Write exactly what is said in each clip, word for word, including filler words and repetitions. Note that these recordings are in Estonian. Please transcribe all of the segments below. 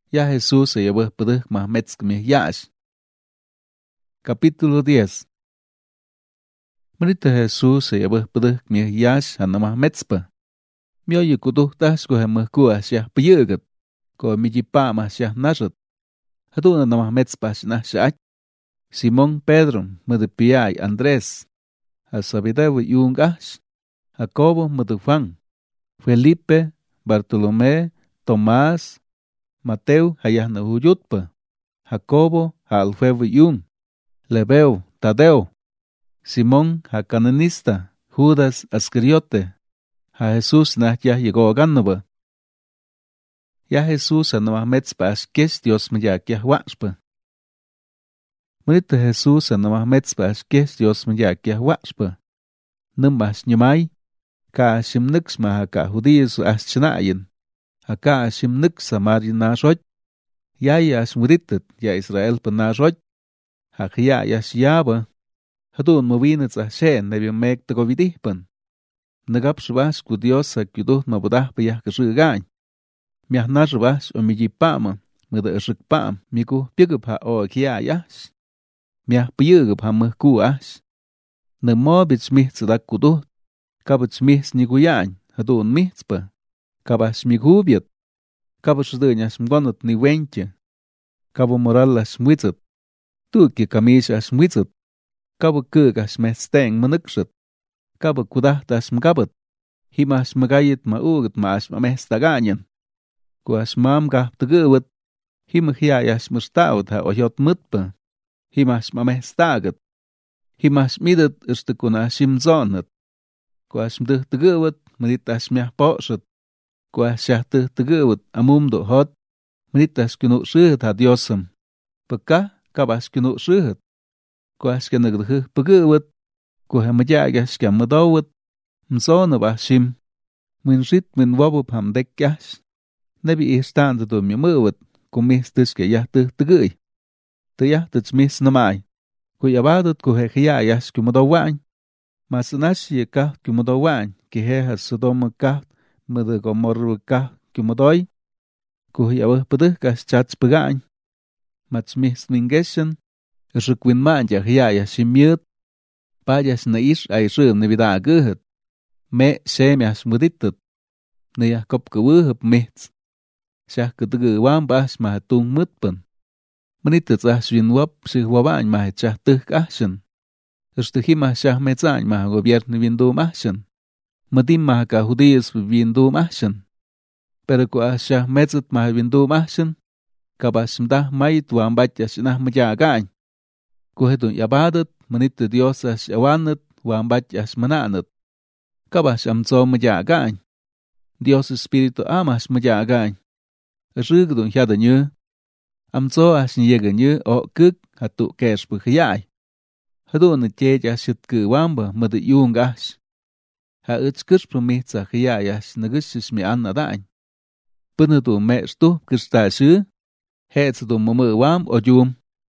Ya Jesús se llevó puduk más metzk mi yash. Capítulo diez. Marita Jesús se llevó puduk mi yash hana más metzpa. Mio yu kuduh tash ko hemah kuah syah piyugat. Ko mijipa mas syah nashat. Haduna na más metzpa shnah shach. Simón Pedro mudipiyay Andrés. Hasabidawu yung ash. Jacobo mudufan. Felipe, Bartolomé, Tomás, Mateo hayah na huyutpa. Jacobo ha Alfeo yung. Lebeo, Tadeo. Simón ha Cananista. Judas Ascariote. Ha Jesús na ya llegó ganaba. Ya Jesús ha namah metzpa ashkes Dios me ya kia wachpa. Marita Jesús ha namah metzpa ashkes Dios me ya kia wachpa. Numbas nyamay. Ka ashim nix ma ha ka judíos aschanayin. Ha ka ashim nix samari na shoj. Ya ya ashmuritit ya Israel pa na shoj. Ha kaya ya shiyaba. Hadun mawinit sa shen nebi mek tagovidihpan. Nagap shbash ku Dios ha kyuduh mabudah pa yah kashigañ. Miah na shbash o mijipama. Mada ashikpam miku pigup ha o kaya yash. Miah piyugup ha mahku ash. Namo bich mih tzadak kuduh. Kabach mis niguyañ, hadun mispa. Kabach migubiat. Kabach duñas mgonot ni wenche. Kabo moralas mwizat. Tuki kamisas mwizat. Kabo kugas mesteng manukshat. Kabo kudahtas mgabat. Himas magayit maugat maas mamestagañan. Kuas mam gahtagawat. Himahiayas mustaut ha oyot mutpa. Himas mamestagat. Himas midat istakuna shimzonat. Kuas mduh tegawat, manitas miah pokshat. Kuas syah tuh tegawat, amum do hot. Manitas kinu syuhat ha Diosam. Pekah, kabas kinu syuhat. Kuas kanagduh pegawat. Kuha majagas ka madawat. Mzona bashim. Min rit min wabup ham dekyash. Nabi istanda do miyamawat. Kumistis ka yah tuh tegay. Tayah tuts mis namay. Kuyabadat kuha khiyayas kumadawañ. Mas nashi kah kumudawañ, que he Sodoma kah, mada Gomorra kah kumudoy, kuhyawah peduh kas chats pegañ. Mats mis mingeshan, rikwin man ya hyaya shimyut, payas na ish ay shum ni vida guhat, me shemyas muditat, na ya kop kawuhap mits, shah kutugu wambas mahatung mutpan. Manitat ah shwinwap shihwabañ mahachah tuh kashan. Estujima shah metzañ ma gobierno viendo mahshan. Madim ma ka judíos viendo mahshan. Pero ku shah metzat ma viendo mahshan. Kabashmdah mayit wambat yashnah majagañ. Ku hedun yabadat manit Dios ash awanat wambat yashmananat. Kabash amzo majagañ. Dios espíritu amas majagañ. Rugdun yadanyu. Amzo ash nyeganyu o kuk hatu kesh bukhayay. Hadun che yashit ku wamba mad yung ash. Ha utskurs promitsa khya yash nagushis mi annadañ. Punadu mestu kristashu. Hetz du mumu wam o yum.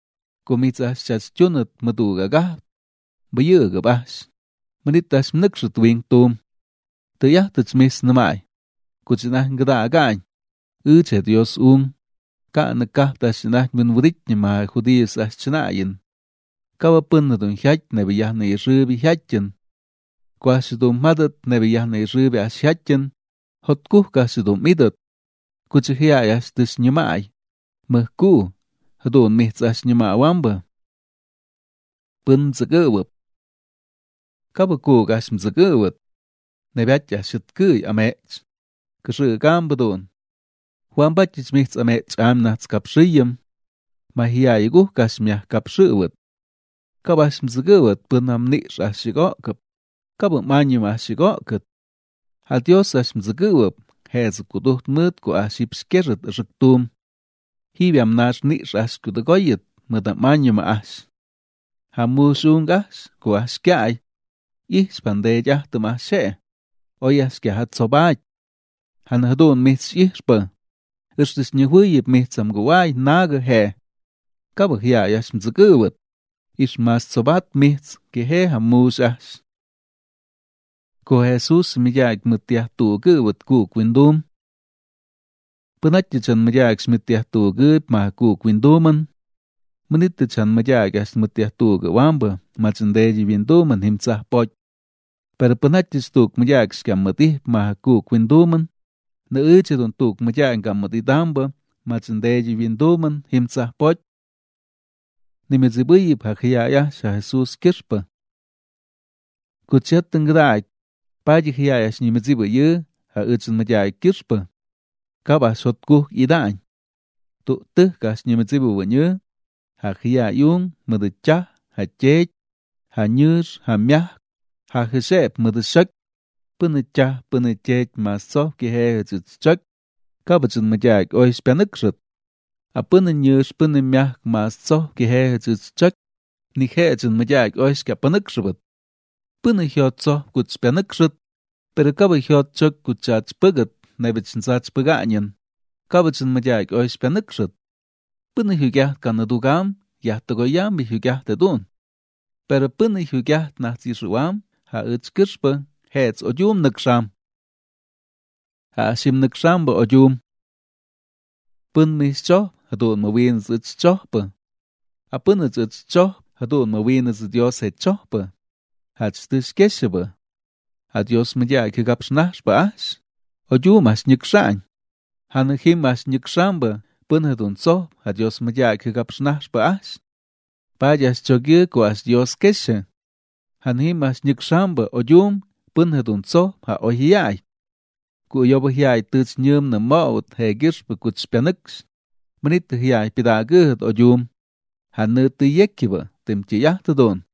Kumitsa shas chunat madu gagat. Bayu gabash. Manitas mnukshut wing tum. Tuyahtuts mis namay. Kuchinah ngada agañ. Uche Dios um. Ka nakahtash nah minwuritnya ma judíos ash chanayin. Kawa punadun hyat nebi yahna yirrubi hyatjan. Kwashidun madat nebi yahna yirrubi ash hyatjan. Hotkuh kashidun midat. Kuchihiyayas tis nyamay. Mahku. Hadun mihts ash nyama wamba. Pun zagawab. Kawa ku gash mzagawab. Nebi atya shitkuy amech. Kashu gambadun. Wambachich mihts amech amnats kapshiyam. Mahiyayiguh gash myah kapshiyawat. Kabash mzagawat punam nish ashigokap. Kabuk manyum ashigokat. Ha Dios ash mzagawap. Hez kuduh mut ku ashipskerat riktum. Hibiam nash nish ashkudagoyat. Muda manyum ash. Ha mushung ash ku ashkay. Ish pandeyah tumashe. Oyas kiahat sobay. Han hadun mits ishpa. Ishtis nyuhuyip mitsam guway naga he. Kabuk hiyayash mzagawat. Ish mas sobat mits que he hamus ash. Ko Jesus miyag mutiah tu gawat ku kwindum. Pânach chan mayak smitiah tu gud ma ku kwinduman. Manit chan mayak as smitiah tu gawamba, machandeji winduman himtsah poch. Pero pânach tuk mayak skamati ma ku kwinduman. Na uchedon tuk mayak gamati damba, machandeji winduman himtsah poch. Nimizibuyib hakiyaya sha Jesus kishpa. Kuchat tengrak, paji hiyaya shnimezibuye, ha uchan mayak kishpa. Kaba sotku idañ. Tu tuh kas nimezibu wanye, ha hiyayung, mudachah, ha chech, ha nyus, ha miah, ha hishep mudashak. Punachah, punachech maso kihe hutzchak. Kaba chun mayak oish pianukshut. A punna nyus, punna miah maso kihe hutzchak. Ni he chun mayak oish ka panukshut. Punna hiotso kuch pianukshut. Pero kaba hiotchok kuchach pugat. Nebichin sach paganyan. Kabachin mayak oish pianukshut. Punna hugyah kanadugam, yahtagoyam bi hugyah tadun. Pero punna hugyah nachishuam, ha uchkishpa, heets ojum naksham. Ha ashim naksham ba ojum. Pun mischoh, hadun mawin zits chohpa. A punna zits choh, hadun mawin z Dios het chohpa. Hats tish keshaba. Ha Dios mayak hugapshnach ba ash. Ojum as nikshan. Hanahim as nikshamba, punhadun so, ha Dios mayak hugapshnach ba ash. Payas chogye ko as Dios kesha. Hanahim as nikshamba, ojum, punhadun so, ha ohiyay. Ku yobohiyay tuch nyum na maut, he gishpa kuch pianux. Manit hiyay pidagud ojum. Hanut yekiba, tim chiyahtadun.